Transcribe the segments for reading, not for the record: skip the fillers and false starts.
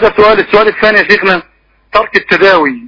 هذا سؤال. السؤال الثاني يا شيخنا، ترك التداوي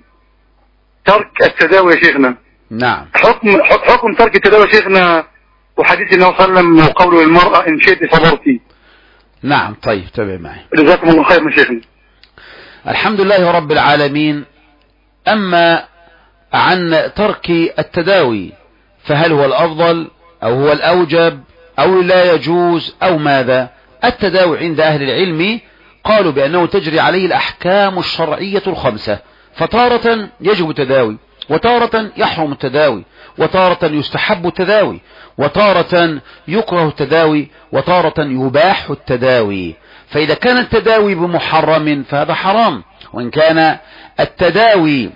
يا شيخنا. نعم. حكم ترك التداوي يا شيخنا، وحديث النبي صلى الله عليه وسلم وقوله للمرأة إن شئت صبرتي. نعم. طيب تابع معي. جزاكم الله خير يا شيخنا. الحمد لله رب العالمين. أما عن ترك التداوي فهل هو الأفضل أو هو الأوجب أو لا يجوز أو ماذا؟ التداوي عند أهل العلم قالوا بأنه تجري عليه الأحكام الشرعية الخمسة، فتارة يجب التداوي، وتارة يحرم التداوي، وتارة يستحب التداوي، وتارة يكره التداوي، وتارة يباح التداوي. فإذا كان التداوي بمحرم فهذا حرام، وإن كان التداوي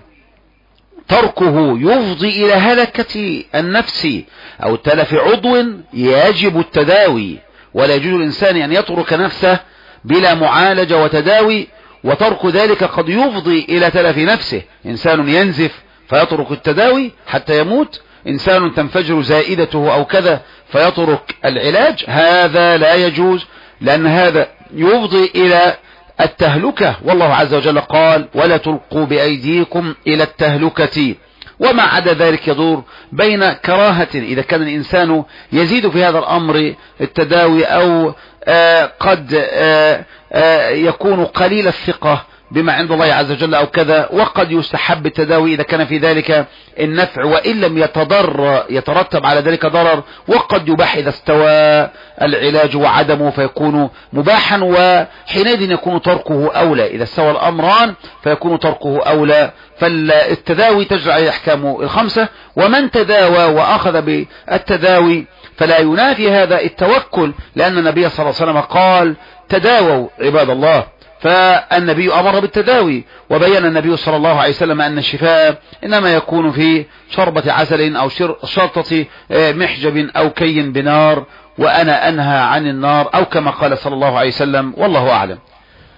تركه يفضي إلى هلكة النفس أو تلف عضو يجب التداوي، ولا يجوز الإنسان أن يترك نفسه بلا معالجة وتداوي، وترك ذلك قد يفضي إلى تلف نفسه. إنسان ينزف فيترك التداوي حتى يموت، إنسان تنفجر زائدته أو كذا فيترك العلاج، هذا لا يجوز، لأن هذا يفضي إلى التهلكة، والله عز وجل قال ولا تلقوا بأيديكم إلى التهلكة. وما عدا ذلك يدور بين كراهة إذا كان الإنسان يزيد في هذا الأمر التداوي، أو قد يكون قليل الثقة بما عند الله عز وجل أو كذا، وقد يستحب التداوي إذا كان في ذلك النفع وإن لم يترتب على ذلك ضرر، وقد يباح إذا استوى العلاج وعدمه فيكون مباحا، وحينئذ يكون تركه أولى. إذا استوى الأمران فيكون تركه أولى. فالتداوي تجري عليه الأحكام الخمسة، ومن تداوى وأخذ بالتداوي فلا ينافي هذا التوكل، لأن النبي صلى الله عليه وسلم قال تداووا عباد الله، فالنبي أمر بالتداوي، وبين النبي صلى الله عليه وسلم أن الشفاء إنما يكون في شربة عسل أو شرطة محجب أو كي بنار، وأنا أنهى عن النار، أو كما قال صلى الله عليه وسلم، والله أعلم.